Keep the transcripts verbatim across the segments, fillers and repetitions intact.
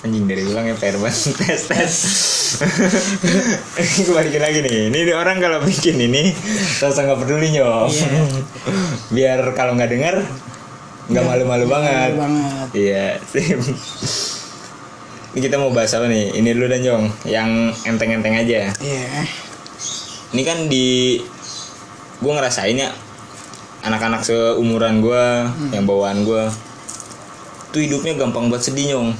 Anjing dari ulang ya P R banget. Tes tes. Gue balikin lagi nih. Ini orang kalau bikin ini rasa nggak peduli nyok. Yeah. Biar kalau nggak dengar nggak malu-malu banget. banget. Iya. Ini kita mau bahas apa nih? Ini dulu dan Jong, yang enteng-enteng aja. Iya. Yeah. Ini kan di gue ngerasain ya anak-anak seumuran gue, hmm. yang bawaan gue, tuh hidupnya gampang buat sedih nyong.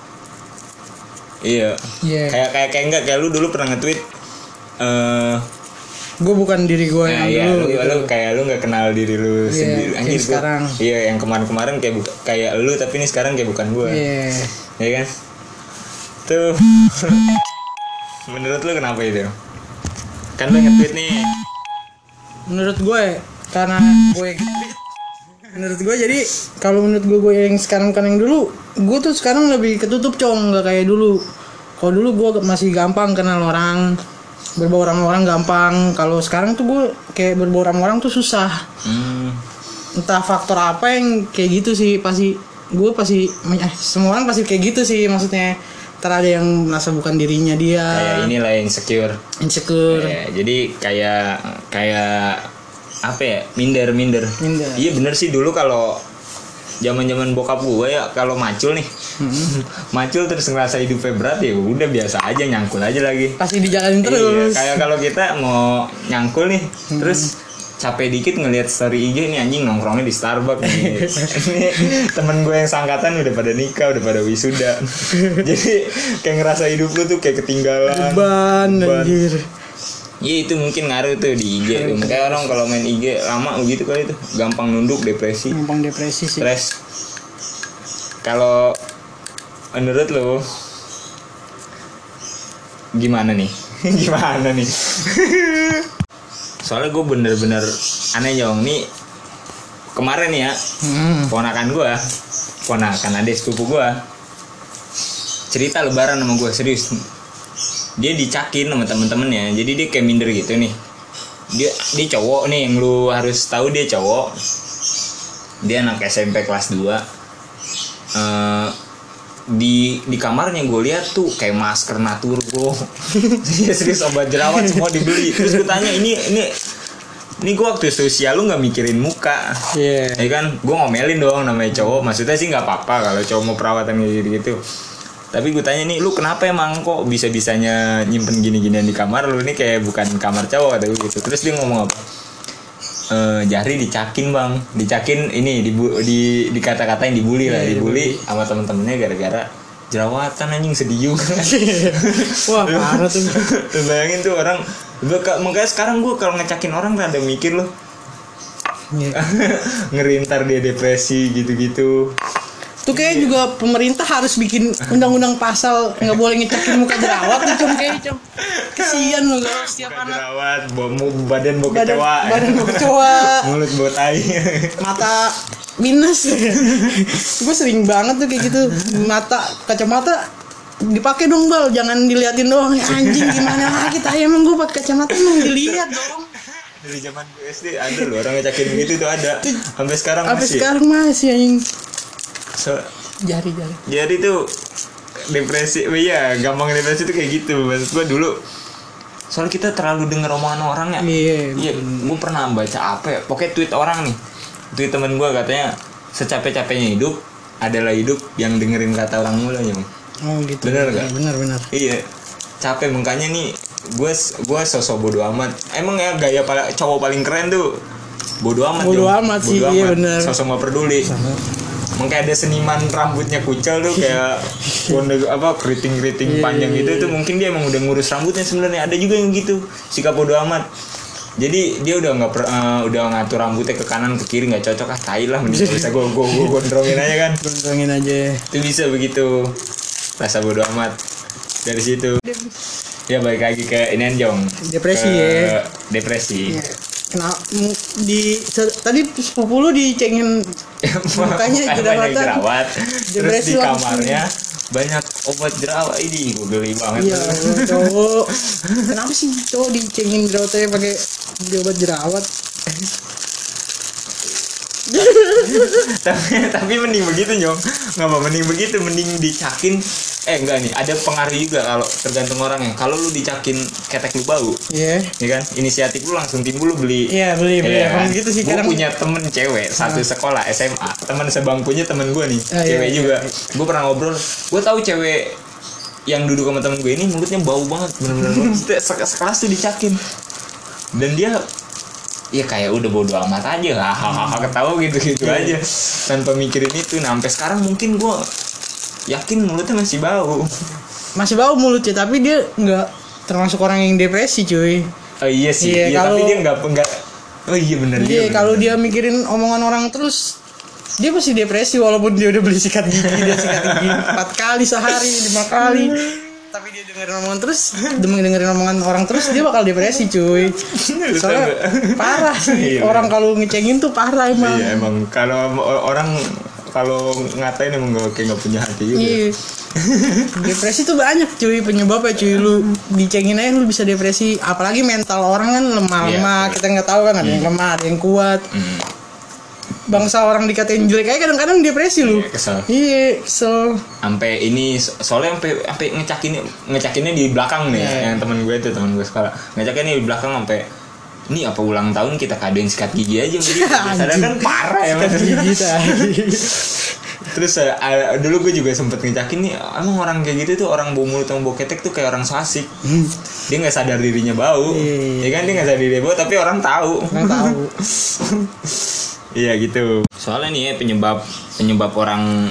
Iya. Yeah. Kayak kayak kayak enggak kayak lu dulu pernah nge-tweet. Uh, gue bukan diri gue nah, yang iya, dulu. Lu, gitu. lu kayak lu nggak kenal diri lu yeah, sendiri. Anjir gua. Sekarang. Iya yang kemarin-kemarin kayak buka, kayak lu tapi ini sekarang kayak bukan gue. Iya. Yeah. Iya kan? Tuh. Menurut lu kenapa itu? Kan lu nge-tweet nih. Menurut gue karena gue menurut gue jadi kalau menurut gue gue yang sekarang kan yang dulu gue tuh sekarang lebih ketutup cong, nggak kayak dulu. Kalau dulu gue masih gampang kenal orang, berbaur sama orang gampang. Kalau sekarang tuh gue kayak berbaur sama orang tuh susah. Hmm. Entah faktor apa yang kayak gitu sih, pasti gue pasti eh, semua orang pasti kayak gitu sih, maksudnya ntar ada yang merasa bukan dirinya dia. Kayak inilah insecure. Insecure. Kayak, jadi kayak kayak apa ya, minder minder. Minder. Iya bener sih dulu kalau zaman-zaman bokap gue ya kalau macul nih, hmm. macul terus ngerasa hidupnya berat ya udah biasa aja nyangkul aja lagi. Pasti dijalanin terus. Iya, kayak kalau kita mau nyangkul nih, hmm. terus capek dikit ngelihat story I G nih anjing nongkrongnya di Starbucks nih. Ini temen gue yang sangkatan udah pada nikah, udah pada wisuda. Jadi kayak ngerasa hidup lu tuh kayak ketinggalan. Beban, anjir. Iya itu mungkin ngaruh tuh di I G. Kayak orang kalau main I G lama begitu kali itu, gampang nunduk, depresi. Gampang depresi sih. Stres. Kalau menurut lo gimana nih? Gimana nih? Soalnya gue bener-bener aneh Jong nih. Kemarin ya, hmm. ponakan gue, ponakan adik sepupu gue, cerita lebaran sama gue, serius. Dia dicakin sama temen-temennya, jadi dia kayak minder gitu nih. Dia dia cowok nih, yang lu harus tahu dia cowok. Dia anak S M P kelas dua. Uh, di di kamarnya gue lihat tuh kayak masker Naturgo. Dia serius obat jerawat semua dibeli. Terus gue tanya ini ini ini gue waktu sosial lu nggak mikirin muka, yeah. Ya kan? Gue ngomelin dong namanya cowok. Maksudnya sih nggak apa-apa kalau cowok mau perawatan gitu gitu. Tapi gue tanya nih, lu kenapa emang kok bisa-bisanya nyimpen gini-ginian di kamar lu? Ini kayak bukan kamar cowok kata gue gitu. Terus dia ngomong apa? E, jari dicakin bang, dicakin ini di di dikata-katain dibully lah, dibully sama temen-temennya gara-gara jerawatan anjing, sedih juga. Wah parah tuh. Bayangin tuh orang, makanya sekarang gue kalau ngecakin orang rada mikir loh. Yeah. Ngeri ntar dia depresi gitu-gitu. Tuh kayak juga pemerintah harus bikin undang-undang pasal nggak boleh ngecakin muka jerawat tuh cum, kayak cum. Kesian loh kalau setiap muka anak jerawat, bau badan bau kecoa, badan bau kecoa, mulut bau tai, mata minus. Gue sering banget tuh kayak gitu, mata kacamata dipakai dong bal, jangan diliatin doang. Ya, anjing gimana lagi tai, emang gue pakai kacamata emang dilihat dong. Dari zaman gue S D ada loh orang ngecakin begitu tuh ada, sampai sekarang sampai masih. Sampai sekarang masih anjing. So, jari-jari. Jadi tuh depresi, oh iya gampang depresi tuh kayak gitu. Maksud gue dulu, soalnya kita terlalu denger omongan orang ya. Iya. Iya, gue pernah baca apa ya? Pokoknya tweet orang nih, tweet temen gue katanya secapek-capeknya hidup adalah hidup yang dengerin kata orang mulu ya. Oh gitu. Bener nggak? Bener-bener. Iya. Capek makanya nih, gue gue sosok bodo amat. Emang ya gaya pala, cowok paling keren tuh bodo amat. Bodo amat sih, iya bener. Sosok nggak peduli. Mungkin ada seniman rambutnya kucel tuh kayak wonder apa keriting-keriting panjang gitu, itu mungkin dia emang udah ngurus rambutnya sebenarnya. Ada juga yang gitu, sikap bodo amat. Jadi dia udah nggak uh, udah ngatur rambutnya ke kanan ke kiri, nggak cocok ah tai lah, mending bisa gue gue gue gondrongin aja kan. Gondrongin aja. Itu bisa begitu. Rasa bodo amat. Dari situ. Ya balik lagi ke ini Jong. Depresi ke ya. Depresi. Ya. Kenapa di tadi sepupu lu dicengin mukanya jerawatan, jerawat, terus di kamarnya langsung. Banyak obat jerawat. Ini gue geli banget. Iya, cowok. Kenapa sih cowok dicengin jerawatnya pakai obat jerawat? tapi tapi mending begitu nyong, nggak apa mending begitu, mending dicakin. Eh enggak nih, ada pengaruh juga kalau tergantung orangnya. Kalau lu dicakin ketek lu bau, iya, yeah. ya kan, inisiatif lu langsung timbul lu beli. Iya yeah, beli beli. Ya, Emang gitu sih. Gue kadang punya temen cewek satu uh. sekolah S M A, teman sebangkunya temen gue nih, uh, cewek iya, juga. Iya. Gue pernah ngobrol, gue tahu cewek yang duduk sama temen gue ini mulutnya bau banget, bener-bener. Sekelas tuh dicakin, dan dia ya kayak udah bodo amat aja, hahaha ketawa gitu-gitu yeah. aja tanpa mikirin itu. Nah sampai sekarang mungkin gue yakin mulutnya masih bau. Masih bau mulutnya, tapi dia nggak termasuk orang yang depresi cuy. Oh iya sih, iya, iya, kalau, tapi dia nggak nggak. Oh iya benar. Iya, kalau dia mikirin omongan orang terus, dia pasti depresi walaupun dia udah beli sikat gigi, dia sikat gigi empat kali sehari, lima kali. Tapi dia dengerin omongan terus, demi dengerin omongan orang terus, dia bakal depresi cuy. Soalnya parah sih, orang kalau ngecengin tuh parah emang. Iya emang, kalau orang kalau ngatain emang gak kayak gak punya hati juga. Iya. Depresi tuh banyak cuy penyebabnya cuy. Lu dicengin aja lu bisa depresi. Apalagi mental orang kan lemah-lemah. Iya, kita nggak tahu kan, ada hmm. yang lemah, ada yang kuat. Hmm. Bangsa orang dikatain jelek aja kadang-kadang depresi lu. Iya, kesel. Iya, kesel. Sampai ini soalnya sampai sampai ngecakin ngecakinnya di belakang nih, yeah. Yang teman gue itu, teman gue sekolah. Ngecakinnya di belakang sampai ini apa ulang tahun kita kadoin sikat gigi aja begitu. Sadar kan parah ya sikat gigi tadi. Terus uh, dulu gue juga sempet ngecakin nih, emang orang kayak gitu tuh, orang bau mulut sama bau ketek tuh kayak orang so asik. Hmm. Dia nggak sadar dirinya bau, yeah. Ya kan, dia nggak sadar dirinya bau tapi orang tahu. Orang tahu. Iya gitu. Soalnya nih ya penyebab penyebab orang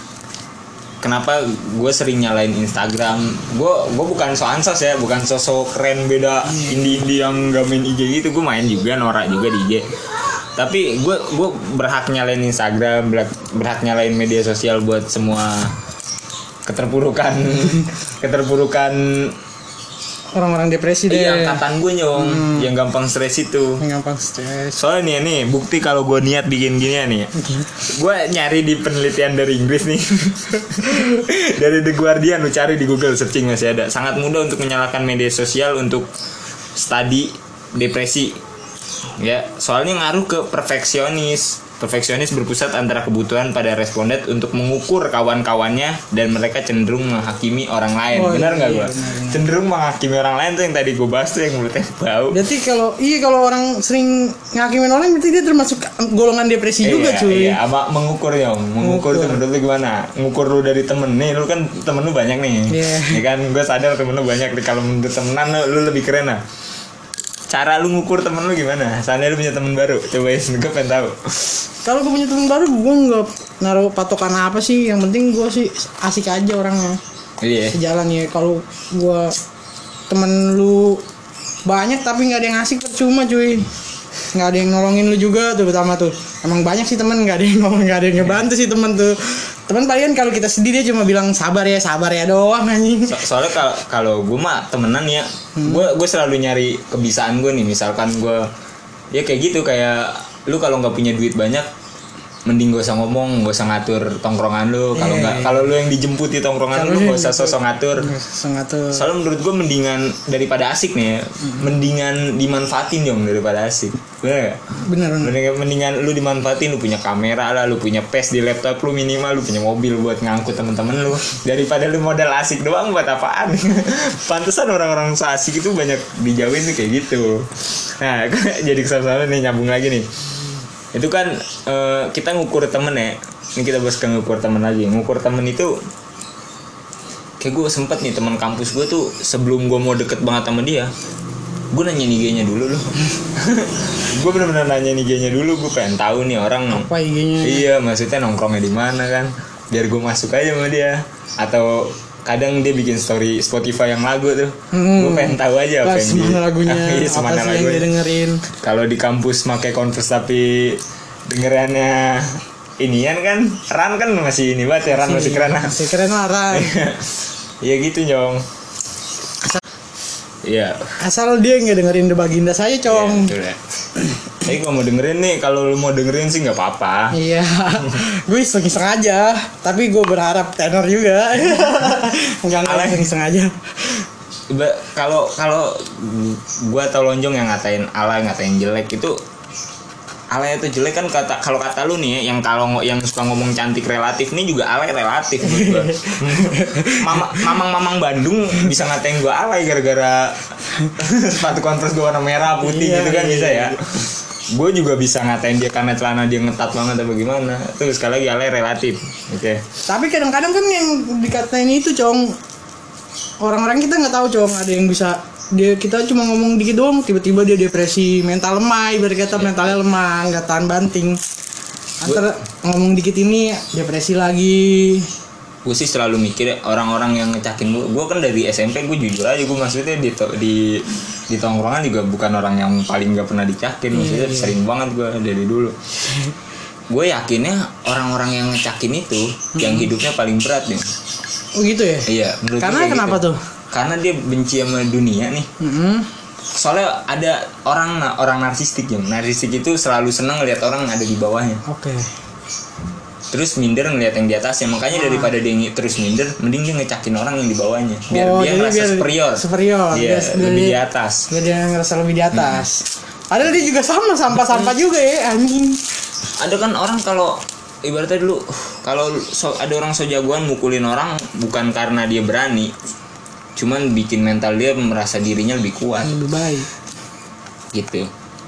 kenapa gue sering nyalain Instagram. Gue gue bukan so ansos ya, bukan sosok keren beda indie-indie yang gak main I G gitu. Gue main juga, norak juga di I G. Tapi gue gue berhak nyalain Instagram, berhak, berhak nyalain media sosial buat semua keterpurukan keterpurukan orang-orang depresi deh. Iya, angkatan gue nyong, hmm. yang gampang stres itu. Yang gampang stres. Soalnya nih, nih bukti kalau gue niat bikin ginian nih. Gue nyari di penelitian dari Inggris nih. Dari The Guardian, lu cari di Google searching masih ada. Sangat mudah untuk menyalakan media sosial untuk study depresi. Ya, soalnya ngaruh ke perfeksionis. Perfeksionis berpusat antara kebutuhan pada responden untuk mengukur kawan-kawannya dan mereka cenderung menghakimi orang lain. Oh, benar nggak iya, gue? Cenderung menghakimi orang lain tuh yang tadi gue bahas tuh, yang mulutnya bau. Berarti kalau iya kalau orang sering ngakimin orang berarti dia termasuk golongan depresi eh, juga iya, cuy. Iya, apa mengukur ya? Mengukur tuh menurut lu gimana? Ngukur lu dari temen nih, lu kan temen lu banyak nih. Yeah. Ya kan, gue sadar temen lu banyak nih. Kalau menurut temenan lu, lu lebih keren lah. Cara lu ngukur temen lu gimana? Soalnya lu punya temen baru, cobain, gue pengen tahu. Kalau gue punya temen baru, gue nggak naruh patokan apa sih. Yang penting gue sih asik aja orangnya. Iya. Sejalan ya. Kalau gue temen lu banyak tapi nggak ada yang asik, percuma cuy. Nggak ada yang nolongin lu juga tuh, pertama tuh. Emang banyak sih temen nggak ada yang nolong, nggak ada yang ngebantu sih temen tuh. Temen palingan kalau kita sedih dia cuma bilang sabar ya, sabar ya doang anjing. So, soalnya kalau kalau gue mah temenan ya, hmm. gue gue selalu nyari kebiasaan gue nih. Misalkan gue ya kayak gitu, kayak lu kalau nggak punya duit banyak, mending gak usah ngomong, gak usah ngatur tongkrongan lu. Kalau yeah, nggak, yeah. Kalau lu yang dijemput di tongkrongan kalo lu gak usah sosok ngatur. ngatur. Soalnya menurut gue mendingan daripada asik nih ya, mm-hmm. mendingan dimanfaatin dong daripada asik. Bener gak? Bener, bener. Mendingan, mendingan lu dimanfaatin, lu punya kamera lah, lu punya P E S di laptop lu minimal, lu punya mobil buat ngangkut temen-temen lu, daripada lu modal asik doang buat apaan. Pantesan orang-orang so asik itu banyak dijauhin tuh kayak gitu. Nah, jadi kesalahan nih, nyambung lagi nih. Itu kan uh, kita ngukur temen ya. Ini kita bahas ke ngukur temen lagi. Ngukur temen itu kayak gue sempet nih, teman kampus gue tuh sebelum gue mau deket banget sama dia, gue nanya I G-nya dulu loh. Gue bener-bener nanya I G-nya dulu. Gue pengen tahu nih orang apa I G-nya. Iya, maksudnya nongkrongnya di mana kan, biar gue masuk aja sama dia. Atau kadang dia bikin story Spotify yang lagu tuh, hmm. gue pengen tahu aja apa yang dia lagunya, iya, apa sih yang dia dengerin. Kalau di kampus pakai Converse tapi dengerannya inian kan, Ran kan masih ini banget ya, Ran masih, masih keren lah. Masih keren lah Ran. Iya gitu Jong. Iya. Asal dia nggak dengerin The Baginda saya Cong. Iya, tapi kalau mau dengerin nih, kalau lu mau dengerin sih nggak apa-apa. Iya, gue iseng-iseng aja. Tapi gue berharap tenor juga. Enggak nggak iseng-iseng aja. Kalau kalau gue atau Lonjong yang ngatain ala, ngatain jelek itu, alay itu jelek kan kata kalau kata lu nih ya, yang kalau yang suka ngomong cantik relatif nih juga alay relatif menurut gua. Mama, mamang-mamang Bandung bisa ngatain gua alay gara-gara sepatu Converse gua warna merah putih iya, gitu kan iya, bisa ya. Gue juga bisa ngatain dia karena celana dia ngetat banget atau bagaimana. Terus sekali lagi alay relatif. Oke. Okay. Tapi kadang-kadang kan yang dikatain itu cong, orang-orang kita nggak tahu cong, ada yang bisa dia kita cuma ngomong dikit doang tiba-tiba dia depresi, mental lemah, ibarat kata mentalnya lemah, nggak tahan banting. Antara ngomong dikit ini depresi lagi. Gue sih selalu mikir orang-orang yang ngecakin gue. Gue kan dari S M P gue jujur aja, gue maksudnya di di di tongkrongan juga bukan orang yang paling nggak pernah dicakin, maksudnya yeah. sering banget gue dari dulu. Gue yakinnya orang-orang yang ngecakin itu hmm. yang hidupnya paling berat nih. Oh gitu ya? Iya. Karena kenapa gitu. tuh? Karena dia benci sama dunia nih. Mm-hmm. Soalnya ada orang orang narsistik yang narsistik itu selalu senang ngelihat orang ada di bawahnya. Oke. Okay. Terus minder ngelihat yang di atasnya. Makanya ah. daripada dia terus minder, mending dia ngecakin orang yang di bawahnya. Biar oh, dia ngerasa biar superior. Superior. Iya, lebih di atas. Biar dia ngerasa lebih di atas. Hmm. Padahal dia juga sama sampah-sampah juga ya anjing. Ada kan orang kalau ibaratnya dulu kalau so, ada orang so jagoan mukulin orang bukan karena dia berani, cuman bikin mental dia merasa dirinya lebih kuat, lebih baik gitu.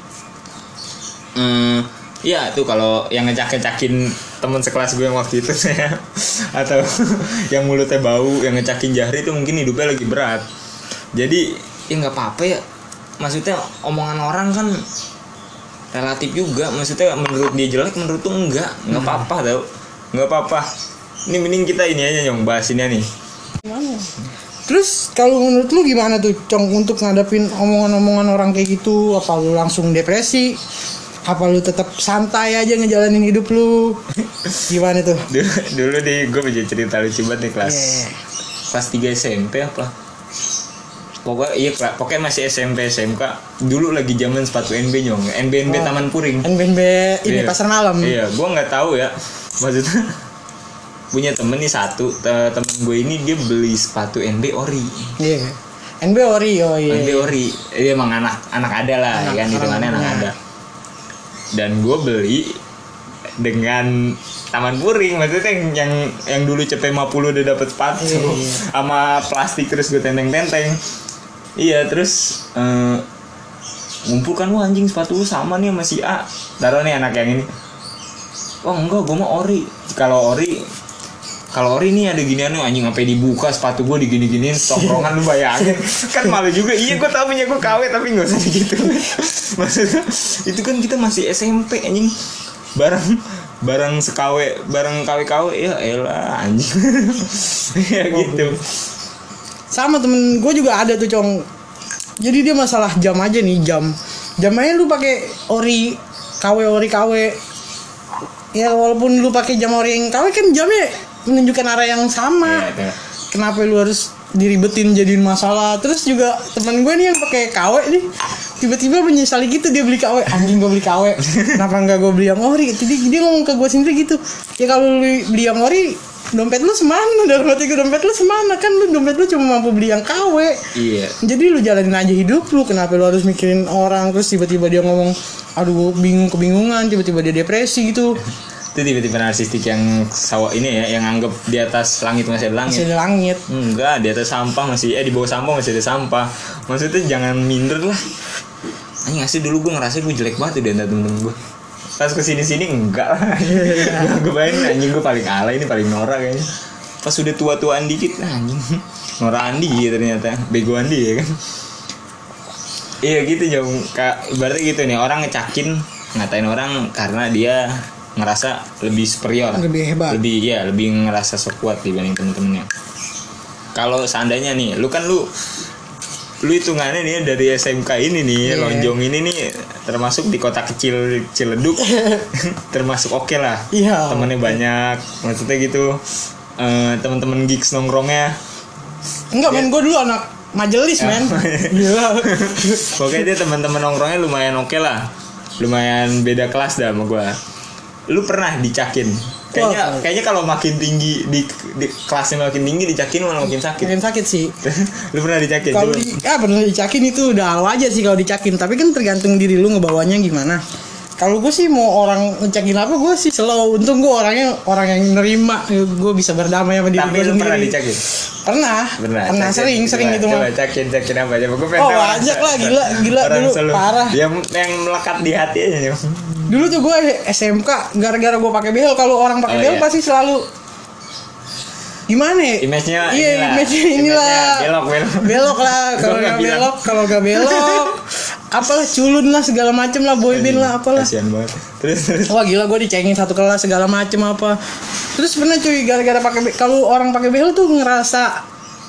Hmm, ya tuh kalau yang ngecak-ngecakin teman sekelas gue yang waktu itu saya atau yang mulutnya bau yang ngecakin Jahri itu mungkin hidupnya lagi berat. Jadi ya nggak apa-apa ya, maksudnya omongan orang kan relatif juga, maksudnya menurut dia jelek menurut tuh enggak nggak hmm. apa-apa tau, nggak apa-apa. Ini mending kita ini aja yang bahasinnya nih. Gimana? Terus kalau menurut lu gimana tuh Cong untuk ngadepin omongan-omongan orang kayak gitu? Apa lu langsung depresi? Apa lu tetap santai aja ngejalanin hidup lu? Gimana tuh? Dulu, dulu deh gue punya cerita lucu banget nih kelas yeah. kelas tiga S M P apa? Pokoknya iya pokoknya masih S M P S M K. Dulu lagi zaman sepatu N B nyong, N B N B oh, Taman Puring. N B N B ini iya. Pasar malam. Iya, gue nggak tahu ya. Maksudnya punya temen nih satu temen gue ini dia beli sepatu N B ori. Iya. Yeah. N B ori oh iya. N B ori. Dia emang anak anak ada lah anak, kan hitungannya anak ada. Dan gue beli dengan Taman Puring, maksudnya yang yang, yang dulu C P lima puluh udah dapet sepatu yeah, yeah. sama plastik terus gue tenteng-tenteng. Iya terus uh, ngumpul kan, wah anjing sepatu lu sama nih sama si A. Taruh nih anak yang ini. Wah enggak, gue mau ori. Kalau ori Kalau ori nih ada ginian nih anjing sampai dibuka sepatu gue digini-giniin tongkrongan lu bayangin. Kan malu juga. Iya gue tau punya gue K W tapi enggak usah gitu. Maksudnya itu kan kita masih S M P anjing. Barang barang sekawe, barang K W-K W ya elah anjing. Ya gitu. Sama temen gue juga ada tuh Cong. Jadi dia masalah jam aja nih, jam. Jam aja lu pakai ori K W ori K W. Ya walaupun lu pakai jam ori yang K W kan jamnya menunjukkan arah yang sama. Ya, kenapa lu harus diribetin jadiin masalah? Terus juga teman gue nih yang pakai K W nih tiba-tiba menyesali gitu, dia beli K W, anjing gue beli K W kenapa nggak gue beli yang ori? Jadi dia ngomong ke gue sendiri gitu, ya kalau lu beli yang ori dompet lu semana, dalam hati gue dompet lu semana, kan lu dompet lu cuma mampu beli yang K W. Iya. Jadi lu jalanin aja hidup lu, kenapa lu harus mikirin orang? Terus tiba-tiba dia ngomong, aduh bingung kebingungan, tiba-tiba dia depresi gitu. Itu tiba-tiba narsistik yang sawah ini ya, yang anggap di atas langit masih ada langit. Masih ada langit. Enggak, di atas sampah masih eh di bawah sampah masih ada sampah. Maksudnya jangan minder lah. Anjing asli dulu gue ngerasa gue jelek banget di antara temen-temen gue. Pas kesini-sini enggak lah. Gue bayangin anjing gue paling alay, ini paling norak kayaknya. Pas udah tua-tuaan dikit anjing norak Andi ya ternyata, bego Andi ya kan. Iya gitu jauh, berarti gitu nih, orang ngecakin, ngatain orang karena dia ngerasa lebih superior, lebih hebat, lebih ya lebih ngerasa sekuat dibanding temen-temennya. Kalau seandainya nih, lu kan lu lu hitungannya nih dari S M K ini nih, yeah. Lonjong ini nih termasuk di kota kecil Ciledug, termasuk oke okay lah, yeah, temennya okay. banyak, maksudnya gitu, uh, teman-teman gigs nongkrongnya. Enggak, men, gue dulu anak majelis, men. Gila. Pokoknya dia teman-teman nongkrongnya lumayan oke okay lah, lumayan beda kelas dah sama gue. Lu pernah dicakin? Kayaknya oh, kayaknya kalau makin tinggi di, di kelasnya makin tinggi dicakin malah makin sakit. Makin sakit sih. Lu pernah dicakin? Kalau di, ya pernah dicakin itu udah hal aja sih kalau dicakin, tapi kan tergantung diri lu ngebawanya gimana. kalau gue sih mau orang ngecekin apa gue sih slow. Untung gue orangnya orang yang nerima, gue bisa berdamai sama diri gue sendiri. Tapi lu pernah dicekin? Pernah, pernah, pernah sering, sering coba, itu coba mah. Coba cekin, cekin apa aja? Gue pengen Oh tahu. banyak lah, gila, gila Orang dulu selalu, parah. Yang yang melekat di hati aja nih. Dulu tuh gue S M K, gara-gara gue pakai behel. Kalau orang pakai Oh, behel iya. pasti selalu gimana ya? Image-nya iya, inilah. image-nya inilah. Image-nya belok, belok. Belok lah, kalau Gua nggak nggak bilang. belok, kalau nggak belok, apalah culun lah segala macem lah, boyband lah apalah. Kasian banget. Terus terus. Wah gila, gue dicengin satu kelas segala macem apa. Terus pernah cuy, gara-gara pakai be- kalau orang pakai behel tuh ngerasa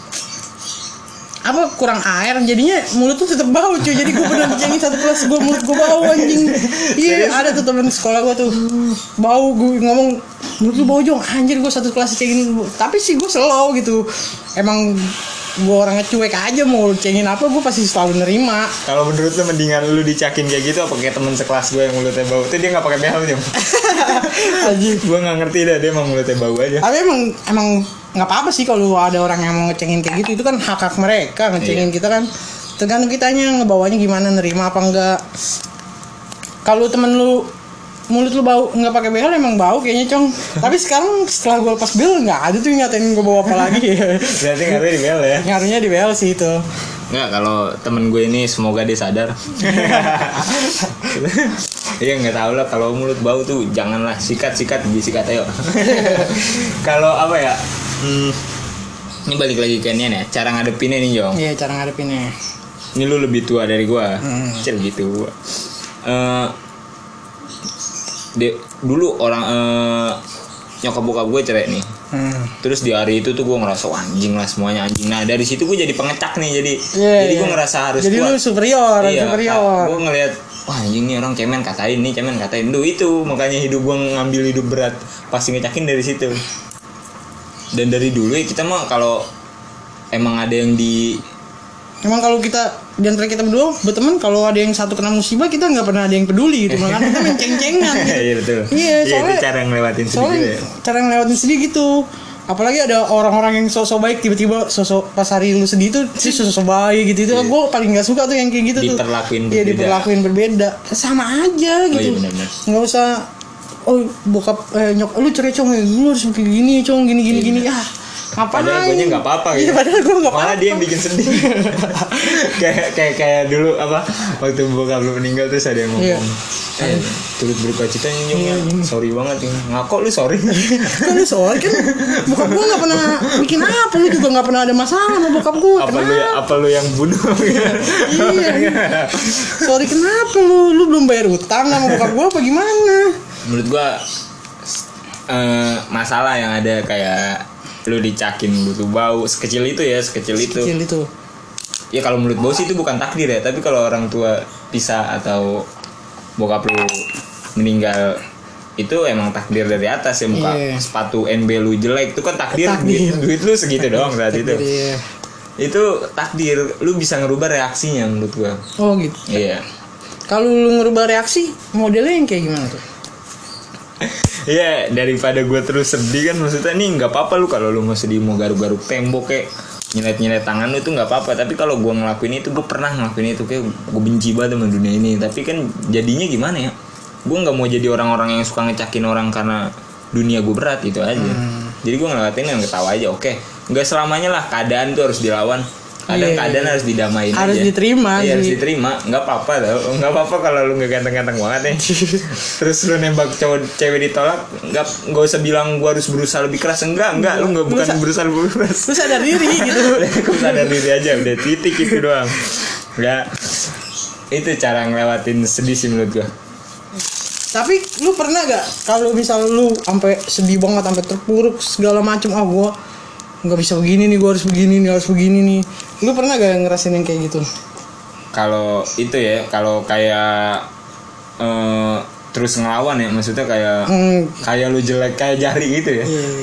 apa kurang air, jadinya mulut tuh tetap bau cuy. Jadi gue bener dicengin satu kelas, gue mulut gue bau anjing. Iya ada tuh temen sekolah gue tuh bau, gue ngomong mulut lu bau Jong, anjir gue satu kelas dicengin. Tapi sih gue slow gitu, emang gue orangnya cuek aja, mau cengin apa gue pasti selalu nerima. Kalau menurut lu mendingan lu dicakin kayak gitu apa kayak temen sekelas gue yang mulutnya bau? Itu dia nggak pakai behel Jong. Anjing. Gue nggak ngerti dah, dia emang mulutnya bau aja. Tapi emang emang nggak apa-apa sih kalau ada orang yang mau ngecengin kayak gitu, itu kan hak hak mereka ngecengin Iya. kita kan, tergantung kitanya ngebawanya gimana, nerima apa enggak. Kalau temen lu mulut lu bau nggak pakai behel emang bau kayaknya Cong. Tapi sekarang setelah gue lepas behel nggak ada tuh yang ngatain gue bau apa lagi. Berarti ngaruhnya di behel ya? Ngaruhnya di behel sih itu. Nggak, kalau temen gue ini semoga dia sadar. Iya nggak tahu lah, kalau mulut bau tuh janganlah, sikat sikat gigi sikat ayo. Kalau apa ya? Hmm, ini balik lagi ke ini nih, cara ngadepinnya nih Jong. Iya cara ngadepinnya. Ini lu lebih tua dari gua, Hmm. cel gitu. Eh, de, dulu orang eh, nyokap bokap gue cerai nih. Hmm. Terus di hari itu tuh gue ngerasa wah, anjing lah semuanya anjing. Nah dari situ gue jadi pengecak nih, jadi Iya, jadi gue iya. ngerasa harus Jadi kuat. lu superior, Iya, superior. gue ngelihat wah anjing nih orang cemen katain nih, cemen katain. Duh itu makanya hidup gue ngambil hidup berat pasti ngecakin dari situ. Dan dari dulu ya kita mah kalau emang ada yang di Emang kalau kita di antara kita berdua berteman, kalau ada yang satu kena musibah kita nggak pernah ada yang peduli gitu, makanya kita main ceng-cengan gitu. Iya betul. Iya, itu soalnya cara ngelewatin sedih soalnya gitu ya. cara ngelewatin sedih gitu. Apalagi ada orang-orang yang sosok baik, tiba-tiba sosok pas hari lu sedih tuh si sosok baik gitu. Itu Iya. gue paling nggak suka tuh yang kayak gitu tuh. Diperlakuin Iya, berbeda. diperlakuin berbeda. Sama aja Oh, gitu. iya, benar-benar. Nggak usah oh bokap eh, nyok lu cerai Cong, lu harus kayak gini Cong, gini gini gini. Ah, ngapain? Padahal gue nya nggak apa-apa gitu. Iya, padahal gue nggak Malah apa-apa. dia yang bikin sedih. kayak kayak kayak dulu apa waktu bokap lu meninggal terus ada yang ngomong. Iya. Eh, turut berduka cita nih Jong. Iya, iya. Sorry banget ya. Ngakok lu sorry. Kan lu soal kan bokap gue nggak pernah bikin apa, lu juga nggak pernah ada masalah sama bokap gue. apa lu ya, apa lu yang bunuh? Iya. Sorry kenapa lu lu belum bayar utang sama bokap gue apa gimana? Menurut gua eh, masalah yang ada kayak lu dicakin butuh bau sekecil itu ya, sekecil itu. Kecil itu. Ya kalau menurut bau sih itu bukan takdir ya, tapi kalau orang tua pisah atau bokap lu meninggal itu emang takdir dari atas ya, muka Iya. sepatu N B lu jelek itu kan takdir, Takdir. Duit, duit lu segitu doang saat itu. Iya. Itu takdir, lu bisa ngerubah reaksinya menurut gua. Oh gitu. Iya. Kalau lu ngerubah reaksi, modelnya yang kayak gimana tuh? Iya, daripada gue terus sedih kan, maksudnya nih nggak apa-apa lu kalau lu mau sedih mau garuk-garuk tembok kayak nyelet-nyelet tangan lu itu nggak apa-apa. Tapi kalau gue ngelakuin itu, gue pernah ngelakuin itu kayak gue benci banget sama dunia ini. Tapi kan jadinya gimana ya? Gue nggak mau jadi orang-orang yang suka ngecakin orang karena dunia gue berat itu aja. Hmm. Jadi gue ngelewatin yang ketawa aja. Oke, nggak selamanya lah keadaan tuh harus dilawan. Kadang Iya, keadaan iya. harus didamain Harus aja. diterima Iya, harus sih. diterima. Nggak apa-apa tau. Nggak apa-apa kalau lu nggak ganteng-ganteng banget nih. Terus lu nembak cowok cewek ditolak, nggak nggak usah bilang gua harus berusaha lebih keras. Enggak, enggak. Lu nggak bukan Lu sa- berusaha lebih keras. Lu sadar diri gitu. Lu sadar diri aja, udah titik itu doang. Ya, itu cara ngelewatin sedih sih menurut gua. Tapi lu pernah gak kalau misal lu sampai sedih banget, sampai terpuruk segala macem, ah gua nggak bisa begini nih, gua harus begini nih, harus begini nih. Lu pernah gak ngerasain yang kayak gitu? Kalau itu ya, kalau kayak eh, terus ngelawan ya, maksudnya kayak Hmm. kayak lu jelek kayak jari gitu ya. Iya.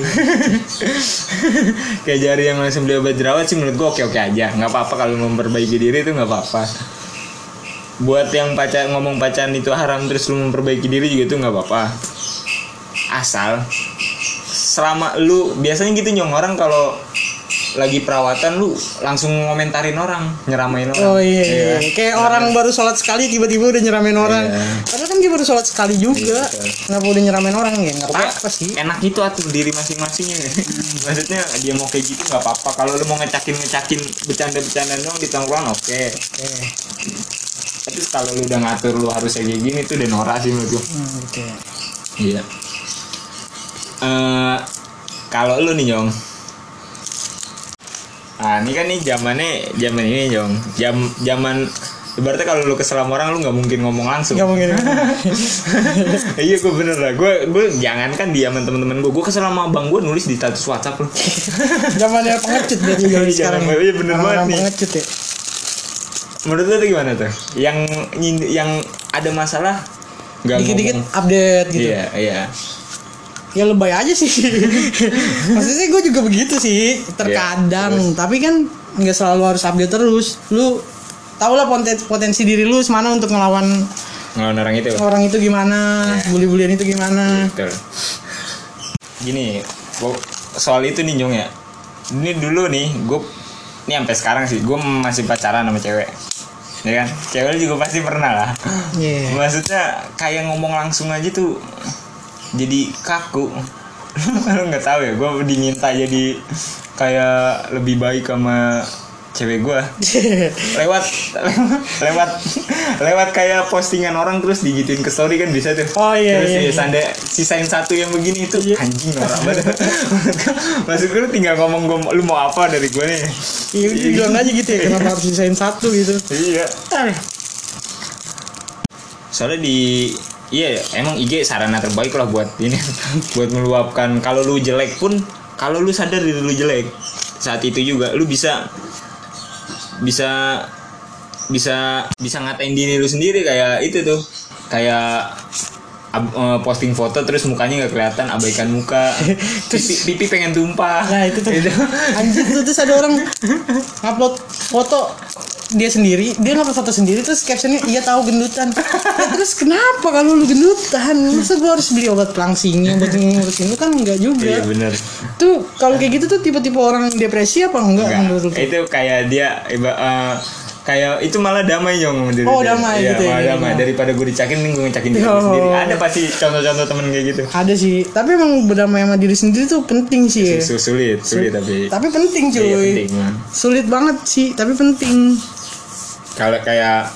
Kayak jari yang langsung beli obat jerawat sih menurut gua oke-oke aja. Nggak apa-apa kalau memperbaiki diri itu nggak apa-apa. Buat yang pacar ngomong pacaran itu haram terus lu memperbaiki diri juga itu nggak apa-apa. Asal selama lu biasanya gitu nyong orang kalau lagi perawatan lu langsung ngomentarin orang, nyeramain orang. Oh iya, iya. Iya. Kayak Nah, orang baru sholat sekali tiba-tiba udah nyeramain orang. Iya. Padahal kan dia baru sholat sekali juga. Iya. Kenapa udah nyeramain orang ya? Enggak Pokoknya apa-apa sih. enak itu atur diri masing-masingnya. Maksudnya dia mau kayak gitu nggak apa-apa. Kalau lu mau ngecakin ngecakin bercanda-bercanda doang di tongkrongan oke. Okay. Oke. Tapi kalau lu udah ngatur lu harus kayak gini tuh udah norak sih menurut gua. Hmm, oke. Iya. Eh kalau lu nih Jong. Ah, ini kan nih zamannya zaman ini Jong. Jam zaman ibaratnya kalau lu kesel sama orang lu nggak mungkin ngomong langsung. Enggak mungkin. Iya gue bener lah. Gue gue jangan kan dia sama temen-temen gue. Gue kesel sama abang gue nulis di status WhatsApp lu. Zamannya pengecut berarti Iya, zaman sekarang. zaman- iya, bener Orang-orang banget nih. pengecut ya. Menurut lu tuh gimana tuh? Yang nyind- yang ada masalah nggak Dikit-dikit ngomong. update gitu. Iya iya. Ya lebay aja sih. Maksudnya gue juga begitu sih terkadang, Iya, tapi kan nggak selalu harus update terus. Lu tau lah potensi, potensi diri lu semana untuk ngelawan Ngelawan orang itu. orang itu gimana, Iya. bully-bulian itu gimana. Betul. Gini, gua, soal itu nih Jong ya. Ini dulu nih, gue ini sampai sekarang sih, gue masih pacaran sama cewek. Ya kan, cewek juga pasti pernah lah. Iya. Maksudnya kayak ngomong langsung aja tuh jadi kaku. Lu nggak tahu ya, gue diminta jadi kayak lebih baik sama cewek gue lewat lewat lewat kayak postingan orang terus digituin ke story kan bisa tuh. Oh iya, terus iya, ya iya. sanda sisain satu yang begini itu Iya. anjing norak banget. Maksud gue lu tinggal ngomong gua, lu mau apa dari gue nih. Iya, udah bilang aja gitu ya, kenapa harus sisain satu gitu. Iya. Soalnya di iya emang I G sarana terbaik lah buat ini buat meluapkan. Kalau lu jelek pun, kalau lu sadar diri lu jelek saat itu juga lu bisa bisa bisa bisa ngatain diri lu sendiri kayak itu tuh kayak ab- eh, posting foto terus mukanya nggak kelihatan, abaikan muka, pipi, pipi pengen tumpah. Nah itu tuh Itu. anjir tuh, terus ada orang upload foto dia sendiri, dia ngupload foto sendiri terus captionnya iya tahu gendutan. Ya, terus kenapa kalau lu gendutan? Masa gua harus beli obat pelangsingnya buat ngurusin lu kan enggak juga. Iya bener. Tuh kalau kayak gitu tuh tipe-tipe orang depresi apa enggak, Enggak, menurut lu? itu kayak dia iba, eh, kayak itu malah damai Jong sama diri Oh, dia. damai Iya, gitu ya, malah gitu. damai daripada gue dicakin nih gue ngecakin diri gue Oh. sendiri. Ada pasti contoh-contoh temen kayak gitu. Ada sih, tapi emang berdamai sama diri sendiri tuh penting sih ya. Su- sulit, sulit tapi Tapi penting cuy. Iya, penting, man. Sulit banget sih, tapi penting. Kalau kayak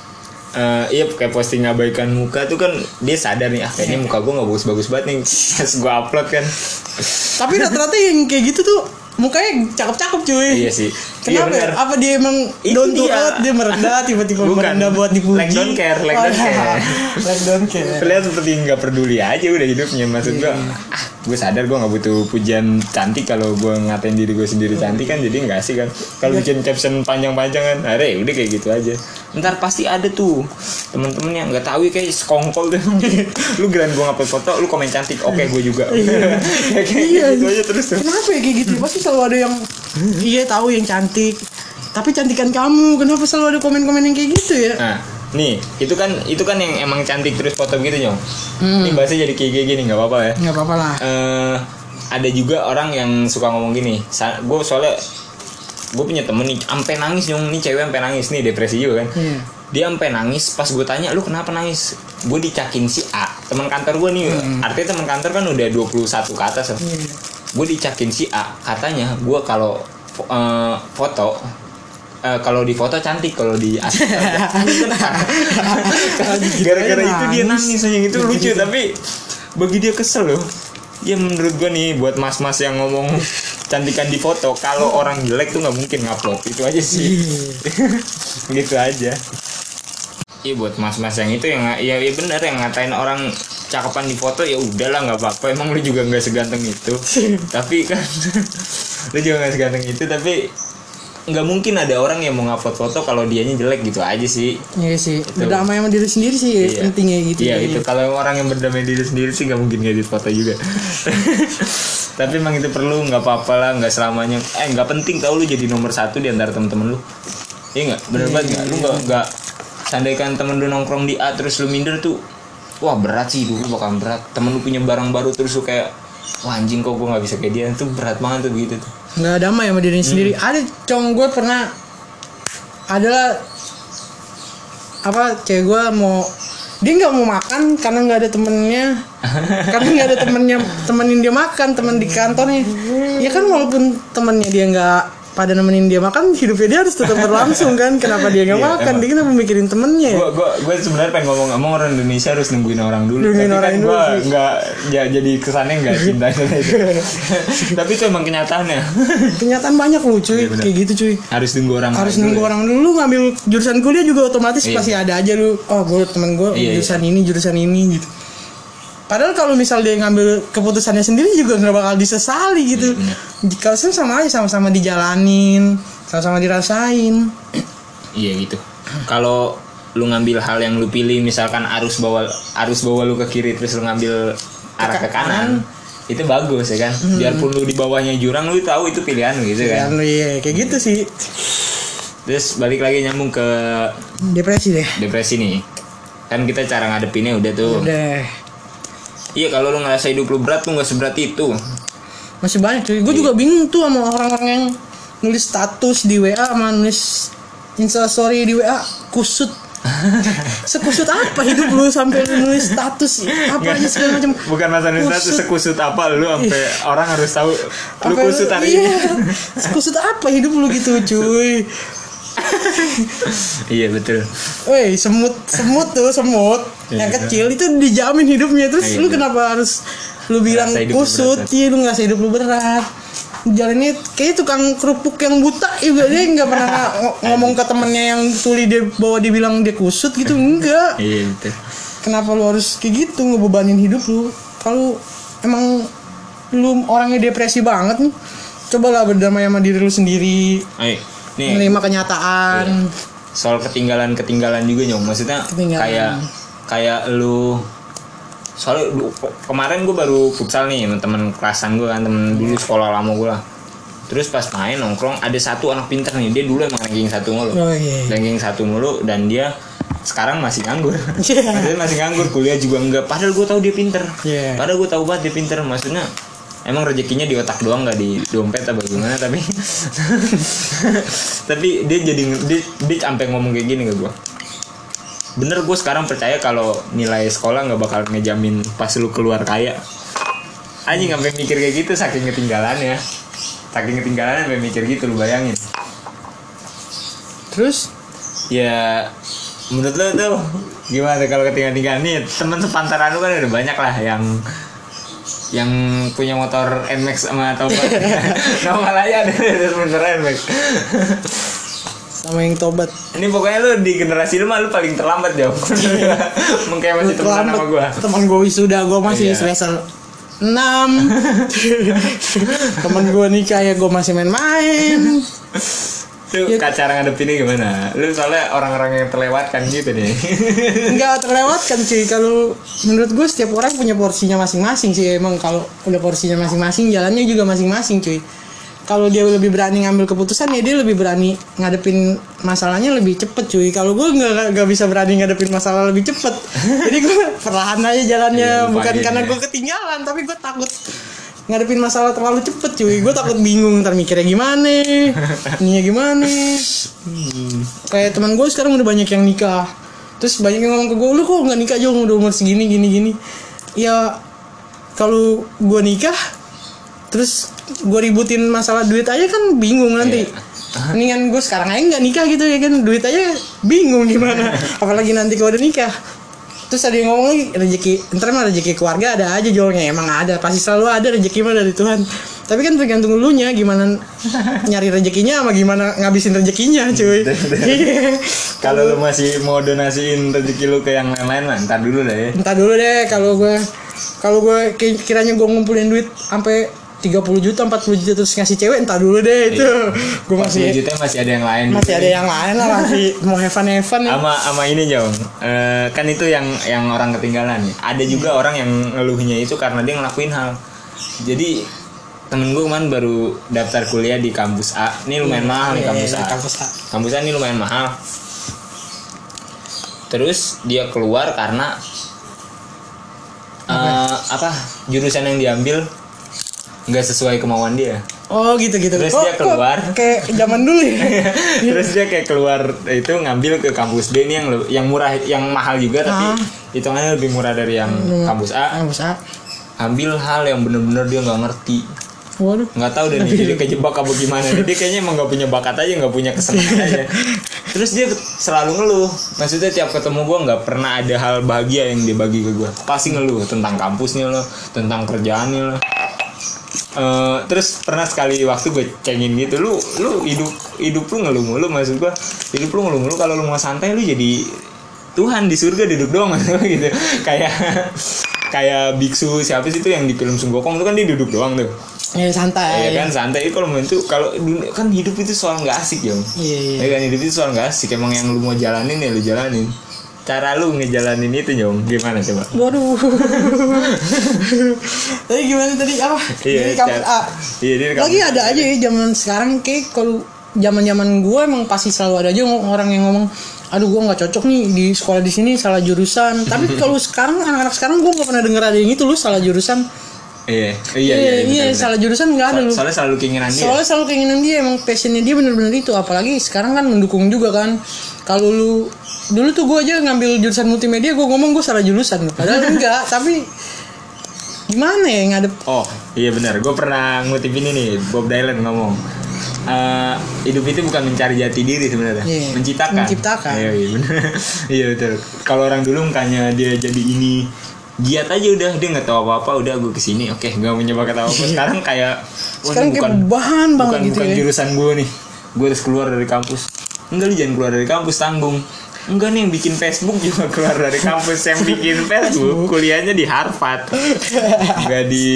eh iya kayak posting abaikan muka tuh kan dia sadar nih ah kayaknya muka gue nggak bagus-bagus banget nih pas gue upload kan. Tapi rata-rata yang kayak gitu tuh mukanya cakep-cakep cuy. Iya sih. Kenapa? Iya, bener. Apa dia emang Itu down to dia. earth, dia merendah tiba-tiba Bukan. merendah buat dipuji. Like don't care, like don't care. Like don't care. Terlihat seperti nggak peduli aja udah hidupnya. Maksud gue ah gue sadar gue nggak butuh pujian cantik. Kalau gue ngatain diri gue sendiri cantik kan jadi nggak sih kan. Kalau bikin caption panjang-panjang kan are udah kayak gitu aja. Ntar pasti ada tuh temen-temen yang nggak tahu ya, kayak sekongkol tuh. Lu giliran gue ngupload foto lu komen cantik oke gue juga. Kayak Iya. gitu aja terus tuh. Kenapa ya kayak gitu? Pasti selalu ada yang iya tahu yang cantik. Tapi cantikan kamu, kenapa selalu ada komen-komen yang kayak gitu ya? Nah, nih, itu kan itu kan yang emang cantik terus foto gitu, Jong. Hmm. Ini bahasnya jadi kayak gini, nggak apa-apa ya. Nggak apa-apa lah. Eh, ada juga orang yang suka ngomong gini. Sa- gue soalnya gue punya temen nih, ampe nangis Jong, nih cewek ampe nangis nih depresi juga kan. Iya. Dia ampe nangis pas gue tanya, "Lu kenapa nangis?" Gue dicakin si A, teman kantor gue nih. Artinya teman kantor kan udah dua puluh satu ke atas. Iya. Gue dicakin si A, katanya gue kalau eh, foto eh, kalau di foto cantik, kalau di asli gara-gara itu dia nangis aja gitu lucu, tapi bagi dia kesel loh. Ya menurut gue nih buat mas-mas yang ngomong cantikan di foto, kalau orang jelek tuh nggak mungkin ngupload, itu aja sih. Gitu aja. Iya buat mas-mas yang itu yang ya, ya benar yang ngatain orang cakapan di foto ya udahlah nggak apa-apa, emang lu juga nggak seganteng itu. Tapi kan lu juga nggak seganteng itu, tapi nggak mungkin ada orang yang mau ngupload foto kalau dianya jelek gitu aja sih. Iya sih. Itu. Berdamai sama diri sendiri sih Iya. pentingnya gitu. Iya itu kalau orang yang berdamai diri sendiri sih nggak mungkin ngedit foto juga. Tapi emang itu perlu, nggak apa-apa lah, nggak selamanya. Eh nggak penting tau lu jadi nomor satu di antara temen-temen lu. Iya nggak, bener banget nggak. Lu nggak nggak sandaikan temen lu nongkrong di A terus lu minder tuh, wah berat sih dulu bakal berat. Temen lu punya barang baru terus lu kayak, wah anjing kok gue nggak bisa kayak dia, itu berat banget tuh begitu tuh. nggak damai sama dirinya hmm. sendiri. Ada cowok gue pernah adalah apa cewek gue mau dia nggak mau makan karena nggak ada temennya karena nggak ada temennya temenin dia makan temen di kantornya ya kan walaupun temennya dia nggak pada nemenin dia makan hidupnya dia harus tetap berlangsung kan kenapa dia nggak makan emang. Dia kenapa mikirin temennya gue gue gue sebenarnya pengen ngomong ngomong orang Indonesia harus nungguin orang dulu nungguin tapi orang kan gue nggak ya, jadi kesannya nggak cinta tapi itu emang kenyataannya kenyataan banyak loh cuy ya, kayak gitu cuy harus nunggu orang harus nunggu orang dulu, dulu ngambil jurusan kuliah juga otomatis iya. Pasti ada aja lu oh gue temen gue iya, jurusan iya. ini jurusan ini gitu. Padahal kalau misal dia ngambil keputusannya sendiri juga nggak bakal disesali gitu. Iya, kalau sama aja sama-sama dijalanin, sama-sama dirasain. Iya gitu. Kalau lu ngambil hal yang lu pilih, misalkan arus bawa arus bawa lu ke kiri terus lu ngambil arah ke kanan, itu bagus ya kan. Hmm. Biarpun lu di bawahnya jurang, lu tahu itu pilihan lu gitu kan. Iya, kayak gitu sih. Terus balik lagi nyambung ke depresi deh. Depresi nih. Kan kita cara ngadepinnya udah tuh. Udah. Iya kalau lu ngerasa hidup lu berat tuh nggak seberat itu. Masih banyak cuy. Gue iya. juga bingung tuh sama orang-orang yang nulis status di W A sama nulis instastory di W A kusut. Sekusut apa hidup lu sampai lu nulis status apa aja segala macam. Bukan masalah nulis status sekusut apa lu sampai orang harus tahu lu kusut hari ini. Iya. Sekusut apa hidup lu gitu cuy. Iya betul. Woi semut semut tuh semut ya, yang betul. Kecil itu dijamin hidupnya terus ya, lu betul. Kenapa harus lu bilang kusut iya lu ngerasa hidup lu berat jalannya kayak tukang kerupuk yang buta juga dia nggak pernah ng- ngomong ke temennya yang tuli dia bawa dia bilang dia kusut gitu enggak. Iya betul. Kenapa lu harus kayak gitu ngebebanin hidup lu kalau emang lu orangnya depresi banget nih cobalah berdamai sama diri lu sendiri. Ayo. Nih, menerima kenyataan. Iya. Soal ketinggalan-ketinggalan juga nyong. Maksudnya ketinggalan. kayak kayak lu soalnya lu, kemarin gue baru futsal nih sama temen kelasan gue kan, temen dulu sekolah lama gue lah. Terus pas main nongkrong ada satu anak pintar nih, dia dulu emang ranking satu mulu. Oh, iya. Ranking satu mulu dan dia sekarang masih nganggur. Yeah. Maksudnya masih nganggur, kuliah juga enggak. Padahal gue tahu dia pintar. Yeah. Padahal gue tahu banget dia pintar. Maksudnya emang rezekinya di otak doang nggak di dompet apa gimana tapi tapi dia jadi dia, dia sampai ngomong kayak gini ke gue bener gue sekarang percaya kalau nilai sekolah nggak bakal ngejamin pas lu keluar kaya anjing sampai mikir kayak gitu saking ketinggalannya saking ketinggalannya sampai mikir gitu lu bayangin terus ya menurut lu tuh gimana kalau ketinggalan nih teman sepantaran lu kan udah banyak lah yang yang punya motor N Max sama Tobat. Nama lain ada motor N Max. Sama yang Tobat. Ini pokoknya lu di generasi lu mah lu paling terlambat jauh. Mungkin masih temenan sama gua. Teman gua wisuda gua masih iya. semester enam. Teman gua nikah ya gua masih main-main. Lu ya. Cara ngadepinnya gimana? Lu soalnya orang-orang yang terlewatkan gitu nih. Enggak terlewatkan cuy. Kalau menurut gue setiap orang punya porsinya masing-masing sih. Emang kalau udah porsinya masing-masing jalannya juga masing-masing cuy. Kalau dia lebih berani ngambil keputusan ya dia lebih berani ngadepin masalahnya lebih cepet cuy. Kalau gue nggak nggak bisa berani ngadepin masalah lebih cepet. Jadi gue perlahan aja jalannya. Iya, bukan karena gue ketinggalan tapi gue takut ngadepin masalah terlalu cepet cuy. Gue takut bingung ntar mikirnya gimana ininya gimana hmm. Kayak teman gue sekarang udah banyak yang nikah. Terus banyak yang ngomong ke gue, lu kok gak nikah Jong udah umur segini gini gini. Ya kalau gue nikah terus gue ributin masalah duit aja kan bingung nanti. Yeah. Mendingan gue sekarang aja gak nikah gitu ya kan. Duit aja bingung gimana. Apalagi nanti kalau udah nikah. Terus ada yang ngomong lagi rezeki, ntar mah rezeki keluarga ada aja Jolnya, emang ada, pasti selalu ada rezeki mah dari Tuhan. Tapi kan tergantung elunya gimana nyari rezekinya sama gimana ngabisin rezekinya, cuy. Kalau lu masih mau donasiin rezeki lu ke yang lain-lain mah, ntar dulu deh. Ntar dulu deh kalau gue kalau gue kiranya gue ngumpulin duit sampai tiga puluh juta, empat puluh juta terus ngasih cewek entar dulu deh itu. Gue masih empat puluh juta masih ada yang lain. Masih ada yang lain lah masih mau heaven-heaven ya. Sama sama ini Jong. Uh, kan itu yang yang orang ketinggalan ya. Ada juga hmm. orang yang ngeluhnya itu karena dia ngelakuin hal. Jadi temen gue kemarin baru daftar kuliah di kampus A. Ini lumayan hmm, mahal nih kampus iya, A. Kampus A. Kampus A ini lumayan mahal. Terus dia keluar karena uh, apa? Jurusan yang diambil nggak sesuai kemauan dia. Oh gitu gitu. Terus kok, dia keluar. Kok kayak zaman dulu ya. Terus dia kayak keluar itu ngambil ke kampus B ini yang yang murah, yang mahal juga tapi Ah. hitungannya lebih murah dari yang Hmm. kampus A. Kampus A. Ambil hal yang bener-bener dia nggak ngerti. Waduh. Nggak tahu dan dia kejebak apa gimana. Dia kayaknya emang nggak punya bakat aja, nggak punya kesenangan aja. Terus dia selalu ngeluh. Maksudnya tiap ketemu gue nggak pernah ada hal bahagia yang dia bagi ke gue. Pasti ngeluh tentang kampusnya loh, tentang kerjaannya loh. Uh, terus pernah sekali waktu gue cengin gitu, lu lu hidup hidup lu ngeluh mulu, maksud gue hidup lu ngeluh mulu, kalau lu mau santai lu jadi Tuhan di surga duduk doang gitu. Kayak kayak biksu siapa sih itu yang di film Sung Gokong itu kan dia duduk doang tuh. Ya santai. Iya kan santai. Kalau mau itu kalau kan hidup itu soal nggak asik ya. Iya iya. Ya kan hidup itu soal nggak asik. Emang yang lu mau jalanin ya lu jalanin. Cara lu ngejalanin itu Jong gimana coba? Waduh. Tadi gimana tadi apa? Iya, Jadi kampus cara- A. Iya, dia kampus Lagi A. ada aja ya zaman sekarang kayak kalau zaman-zaman gue emang pasti selalu ada aja orang yang ngomong, aduh gue nggak cocok nih di sekolah di sini, salah jurusan. Tapi kalau sekarang anak-anak sekarang gue nggak pernah dengar ada yang itu, lu salah jurusan. Iya, iya, Iya iya, iya, benar-benar. salah jurusan nggak ada So- lu. soalnya selalu keinginan dia. Soalnya selalu keinginan dia, emang passionnya dia bener-bener itu. Apalagi sekarang kan mendukung juga kan. Kalau lu dulu tuh gue aja ngambil jurusan multimedia, gue ngomong gue salah jurusan, padahal enggak. Tapi gimana ya ngadep. Oh iya benar, gue pernah ngutip ini nih, Bob Dylan ngomong, Eh, hidup itu bukan mencari jati diri sebenarnya, Iya, menciptakan. menciptakan. Iya iya benar, iya betul. Kalau orang dulu makanya dia jadi ini, giat aja udah, dia nggak tahu apa apa, udah gue kesini, oke nggak punya bakat apa apa. Sekarang kayak, wah, Sekarang ini kayak bukan beban banget bukan, gitu bukan ya. jurusan gue nih, gue harus keluar dari kampus. Enggak, lu jangan keluar dari kampus, tanggung. Enggak nih yang bikin Facebook juga keluar dari kampus, yang bikin Facebook kuliahnya di Harvard, enggak di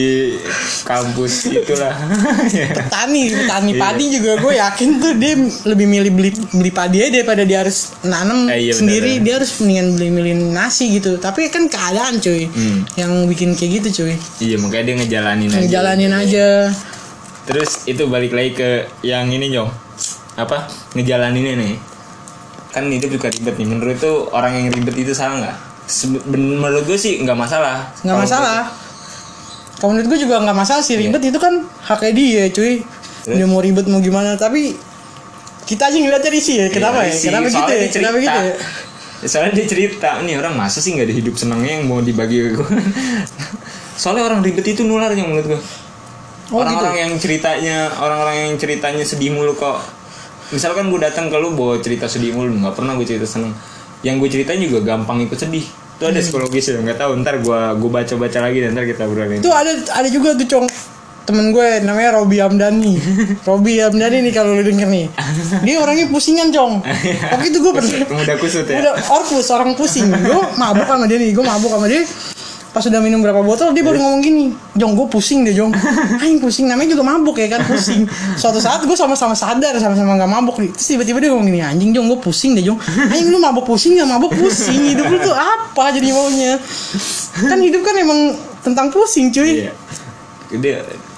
kampus itulah. Petani, petani Iya. padi juga gue yakin tuh dia lebih milih beli beli padi aja daripada dia harus nanam Eh, iya, sendiri. benar. Dia harus mendingan beli milih nasi gitu. Tapi kan keadaan cuy Hmm. yang bikin kayak gitu cuy. Iya makanya dia ngejalanin aja. Ngejalanin aja. Terus itu balik lagi ke yang ini Jong, apa ngejalaninnya nih, kan hidup juga ribet nih. Menurut itu orang yang ribet itu salah nggak? Sebe- ben- menurut gue sih nggak masalah. Nggak Kalau masalah. Kalau menurut gue juga nggak masalah sih, ribet itu kan haknya dia cuy. Terus? Dia mau ribet mau gimana, tapi kita aja ngeliatnya risih ya. Kenapa Iya, ya? sih, Kenapa gitu soalnya ya? dia Kenapa cerita. gitu ya? Ya, soalnya dia cerita, nih orang masa sih nggak ada hidup senangnya yang mau dibagi ke gue. Soalnya orang ribet itu nular yang menurut gue. Oh, Orang-orang gitu? yang ceritanya, orang-orang yang ceritanya sedih mulu kok. Misalkan gue datang ke lu bawa cerita sedih mulu, nggak pernah gue cerita seneng. Yang gue ceritain juga gampang ikut sedih. Itu ada psikologisnya, nggak tahu. Ntar gue gue baca-baca lagi dan ntar kita berani. Itu ada ada juga tuh cong temen gue namanya Robi Hamdani. Robi Hamdani nih kalau lu denger nih. Dia orangnya pusingan cong. Waktu itu gue pernah Muda kusut ya. udah orkus orang pusing. Gue mabuk sama dia nih, gue mabuk sama dia. Pas udah minum berapa botol dia baru ngomong gini, Jong gue pusing deh Jong. Aing pusing, namanya juga mabuk ya kan, pusing. Suatu saat gue sama-sama sadar, sama-sama gak mabuk nih. Terus tiba-tiba dia ngomong gini, anjing Jong gue pusing deh Jong. Aing lu mabuk pusing gak mabuk pusing, hidup lu tuh apa jadi maunya. Kan hidup kan emang tentang pusing cuy. Iya. Dia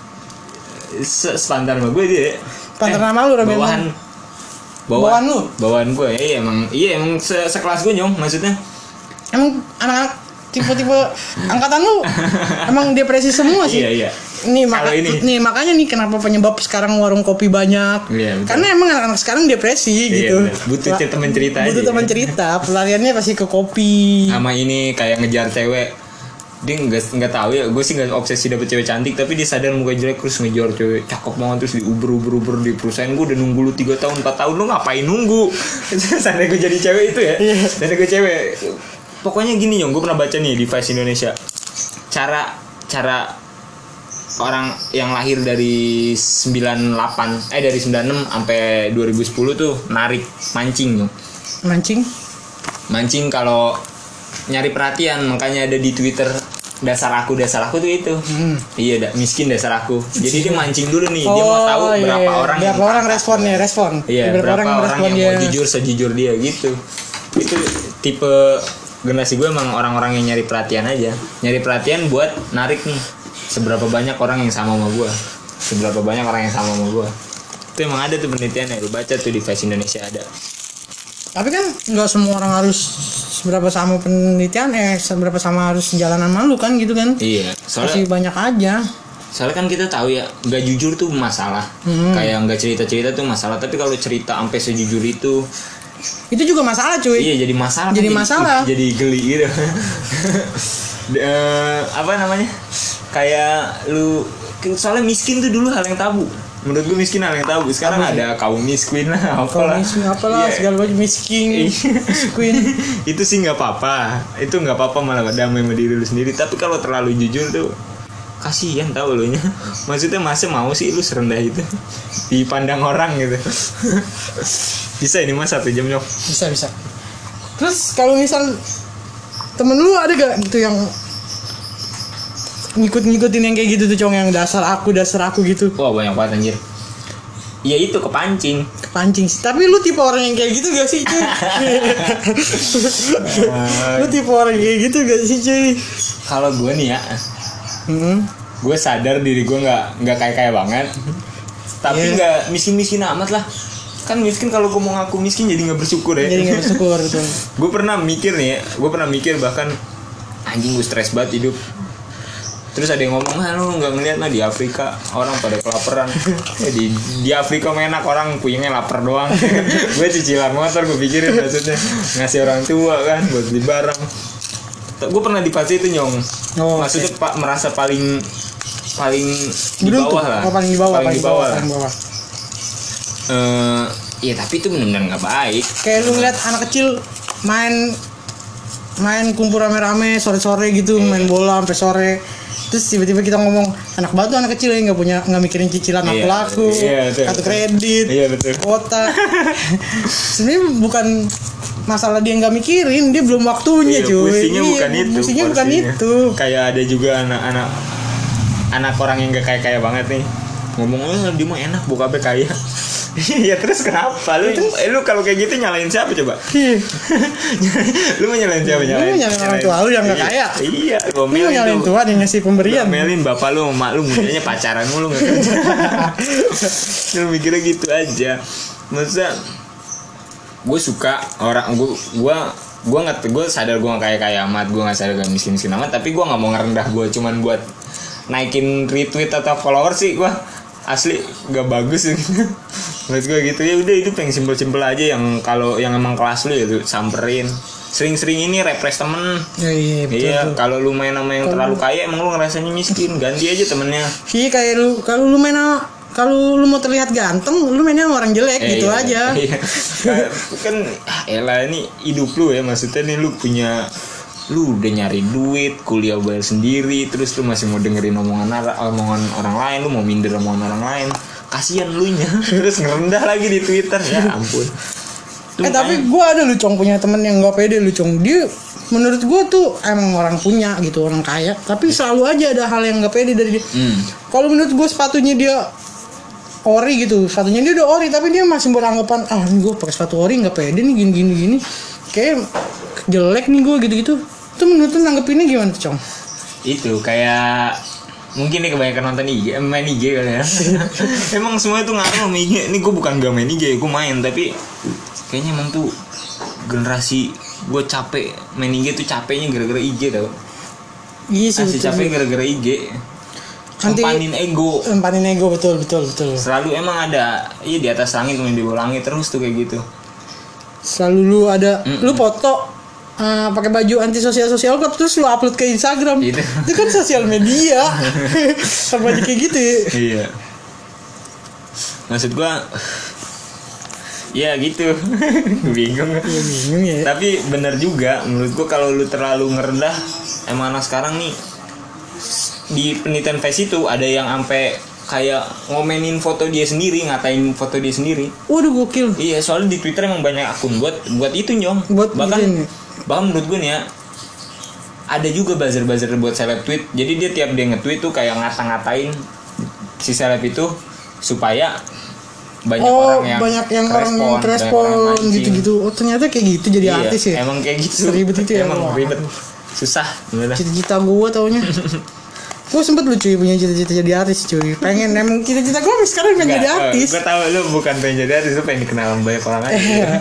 se- standar sama gue dia. Standar sama lu, Robi bawahan. Bawaan lu? Bawaan gue. Iya emang iya emang se- sekelas gue Nyong maksudnya. Emang anak-anak tipe-tipe angkatan lu emang depresi semua sih. Iya iya. Nih maka Kalau ini. nih makanya nih kenapa penyebab sekarang warung kopi banyak. Iya, betul. Karena emang anak-anak sekarang depresi Iya, gitu. bener. Butuh Lah, teman cerita Butuh aja. teman cerita, pelariannya pasti ke kopi. Sama ini kayak ngejar cewek. Dia nggak nggak tahu ya, gue sih nggak obsesi dapet cewek cantik, tapi dia sadar muka jelek terus ngejar cewek cakep banget terus diuber-uber-uber di perusahaan. Gue udah nunggu lu tiga tahun empat tahun, lu ngapain nunggu? Sadar gue jadi cewek itu ya. Sadar gue cewek. Pokoknya gini Nyong, gue pernah baca nih di Vice Indonesia. Cara cara orang yang lahir dari sembilan delapan eh dari sembilan enam sampai dua ribu sepuluh tuh narik mancing Nyong. Mancing. Mancing kalau nyari perhatian, makanya ada di Twitter dasar aku dasar aku tuh itu. Hmm. Iya, da, miskin dasar aku. Jadi dia mancing dulu nih, dia mau tahu iya, berapa iya. orang berapa yang orang responnya, respon. Iya, berapa, orang, yang merespon dia. mau jujur sejujur dia gitu. Itu tipe generasi gue emang orang-orang yang nyari perhatian aja, nyari perhatian buat narik nih seberapa banyak orang yang sama sama gue, seberapa banyak orang yang sama sama gue. Itu emang ada tuh penelitiannya, lu baca tuh di Vice Indonesia ada. Tapi kan nggak semua orang harus seberapa sama penelitian, eh seberapa sama harus jalanan malu kan gitu kan. Iya, Masih soalnya banyak aja. Soalnya kan kita tahu ya, nggak jujur tuh masalah. Hmm. Kayak nggak cerita-cerita tuh masalah. Tapi kalau cerita sampai sejujur itu, itu juga masalah cuy. Iya jadi masalah. Jadi kan, masalah. Jadi, jadi geli gitu. uh, apa namanya? Kayak lu, soalnya miskin tuh dulu hal yang tabu. Menurut gue miskin hal yang tabu. Sekarang apa ada sih? Kaum miskin lah, apalah. Kaum miskin apalah, yeah. Segala macam miskin, miskin. Itu sih nggak apa-apa. Itu nggak apa-apa, malah damai sama diri lu sendiri. Tapi kalau terlalu jujur tuh kasihan tau lu nya. Maksudnya masa mau sih lu serendah itu dipandang orang gitu. Bisa ini mas satu jam nyok. Bisa bisa. Terus kalau misal temen lu ada gak gitu yang ngikut-ngikutin yang kayak gitu tuh cong, yang dasar aku dasar aku gitu? Wah banyak banget anjir. Ya itu kepancing. Kepancing sih. Tapi lu tipe orang yang kayak gitu gak sih cuy? Lu tipe orang kayak gitu gak sih cuy? Kalau gue nih ya, mm-hmm. gue sadar diri gue nggak nggak kayak kayak banget, tapi nggak yeah. miskin miskin amat lah. Kan miskin kalau gue mau ngaku miskin jadi nggak bersyukur ya. Jadi nggak bersyukur betul. Gue pernah mikir nih, ya, gue pernah mikir bahkan anjing gue stres banget hidup. Terus ada yang ngomong, ah lu nggak ngeliat lah di Afrika orang pada kelaparan. Ya, di di Afrika enak orang puyengnya lapar doang. Gue cicilan motor gue pikirin maksudnya ngasih orang tua kan buat beli barang. Gue pernah di fase itu nyong. Oh, maksudnya okay. Pak merasa paling paling di bawah lah. Oh, paling di bawah, paling di bawah, paling di bawah. Eh, uh, ya tapi itu benar-benar nggak baik. Kayak lu ngeliat anak kecil main main kumpul rame-rame sore-sore gitu, eh. main bola sampai sore. Terus tiba-tiba kita ngomong anak batu anak kecil yang nggak punya nggak mikirin cicilan aku laku, iya, kartu kredit, iya, betul. Kuota. Sebenarnya bukan masalah dia nggak mikirin, dia belum waktunya, iya, cuy. Pusingnya iya, bukan itu. Pusingnya bukan itu. Kayak ada juga anak-anak anak orang yang nggak kaya-kaya banget nih. Ngomongnya dia mah enak, bokapnya kaya. Ya terus kenapa lu itu, eh, lu kalau kayak gitu nyalain siapa coba? Lu mau nyalain siapa? Nyalain, lu nyalain orang tua lu yang gak kaya. Iya, lu nyalain tua yang ngasih pemberian. Melin bapak lu, mak lu mudanya pacaran mulu nggak kerja. Lu mikirnya gitu aja. Maksudnya gue suka orang gue gue gue nggak gue sadar gue nggak kaya kaya amat, gue nggak sadar gue miskin miskin amat, tapi gue nggak mau ngerendah gue cuman buat naikin retweet atau follower sih gue asli gak bagus gitu. Menurut gue gitu ya udah itu pengen simpel-simpel aja yang kalau yang emang kelas lu ya tuh samperin. Sering-sering ini repres temen. Ya, iya betul. Iya, kalau lu main sama yang kalo terlalu kaya emang lu ngerasanya miskin, ganti aja temennya. Iya kayak lu kalau lu main kalau lu mau terlihat ganteng, lu mainnya sama orang jelek eh, gitu iya, aja. Iya. Kan ah, elah ini hidup lu ya, maksudnya nih lu punya lu udah nyari duit, kuliah bayar sendiri, terus lu masih mau dengerin omongan omongan orang lain, lu mau minder omongan orang lain, kasihan lu nya, terus ngerendah lagi di Twitter, ya ampun. Tuh, eh tapi gue ada lu cong punya temen yang gak pede lu cong, dia menurut gue tuh emang orang punya gitu, orang kaya, tapi selalu aja ada hal yang gak pede dari dia. Hmm. Kalau menurut gue sepatunya dia ori gitu, sepatunya dia udah ori, tapi dia masih beranggapan ah gue pakai sepatu ori nggak pede nih gini gini gini, kayak jelek nih gue gitu gitu. Itu menurut lu nanggepinnya gimana tuh cong? Itu kayak mungkin nih kebanyakan nonton I G, main I G kali ya. Emang semua itu ngaruh sama I G. Ini gue bukan gak main I G, gue main, tapi kayaknya emang tuh generasi gue capek main I G tuh capeknya gara-gara I G tau. Iya sih. Asli capek gara-gara I G. Empanin ego. Empanin ego betul betul betul. Selalu emang ada, iya di atas langit main di bawah langit terus tuh kayak gitu. Selalu lu ada, Mm-mm. lu foto Uh, pakai baju anti sosial sosial club terus lu upload ke Instagram, itu, itu kan sosial media. Sama aja kayak gitu ya. Iya. Maksud gua ya gitu. Bingung. Ya, bingung ya. Tapi benar juga menurut gua kalau lu terlalu ngerendah, emang anak sekarang nih di penelitian Face itu ada yang sampai kayak ngomenin foto dia sendiri, ngatain foto dia sendiri. Waduh gokil. Iya, soalnya di Twitter emang banyak akun buat buat itu nyong. Buat bahkan gitu bahkan menurut gue nih ya, ada juga buzzer-buzzer buat seleb tweet. Jadi dia tiap dia nge-tweet tuh kayak ngata-ngatain si seleb itu supaya banyak oh, orang yang banyak yang orang yang respon gitu-gitu. Oh ternyata kayak gitu jadi iya, artis ya. Emang kayak gitu. Ribet itu ya. Emang ribet. Susah bener. Cita-cita gue taunya. Gue sempet lu cuy punya cita-cita jadi artis cuy. Pengen emang cita-cita gue sekarang pengen jadi artis. Gue tau lu bukan pengen jadi artis, lu pengen dikenal banyak orang aja.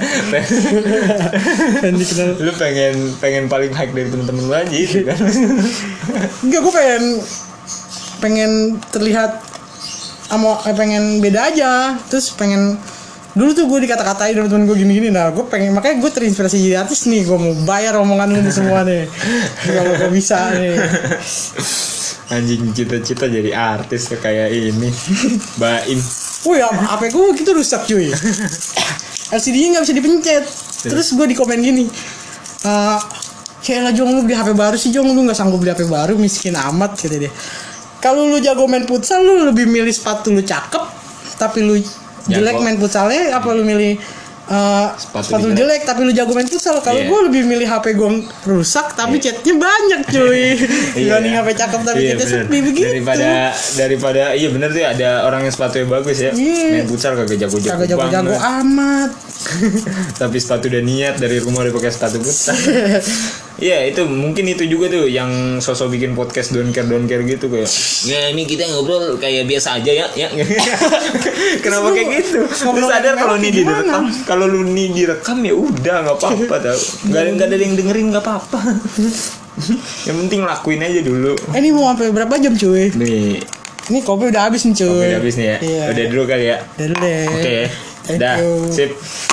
Pengen dikenal. Lu pengen pengen paling hype dari temen-temen lu aja itu kan. Enggak, gue pengen pengen terlihat sama eh, pengen beda aja, terus pengen dulu tuh gue dikata-katain sama temen gue gini-gini, nah gue pengen makanya gue terinspirasi jadi artis nih, gue mau bayar omongan lu semua nih kalau gue bisa nih. Anjing cita-cita jadi artis kayak ini Baim. Wih, H P gue gitu rusak cuy. L C D-nya nggak bisa dipencet. Terus gue di komen gini, uh, Cela Jong lu beli H P baru sih Jong, lu nggak sanggup beli H P baru, miskin amat kata dia. Kalau lu jago main futsal lu lebih milih sepatu lu cakep tapi lu jelek jago. Main futsalnya apa lu milih uh, sepatu, sepatu jelek tapi lu jago main futsal? Kalau yeah. gue lebih milih H P gue rusak tapi yeah. chatnya banyak cuy. Dibanding H P cakep tapi yeah, chatnya sepi begitu. Daripada daripada iya bener tuh ada orang yang sepatunya bagus ya. Yeah. Main futsal kagak jago-jago kagak jago-jago amat. Tapi sepatu udah niat dari rumah udah pakai sepatu futsal. Iya itu mungkin itu juga tuh yang sosok bikin podcast don't care don't care gitu kayak. Ya ini kita ngobrol kayak biasa aja ya, ya. Kenapa kayak gitu? Lu sadar kalau ini direkam, kalau lu nih direkam ya udah nggak apa-apa tau. Nggak nggak ada yang dengerin nggak apa-apa. Yang penting lakuin aja dulu. Eh, ini mau sampai berapa jam cuy? Nih. Ini kopi udah habis nih cuy. Kopi udah habis nih ya. Iya. Udah dulu kali ya. Udah dulu deh. Oke. Okay. Dah. Sip.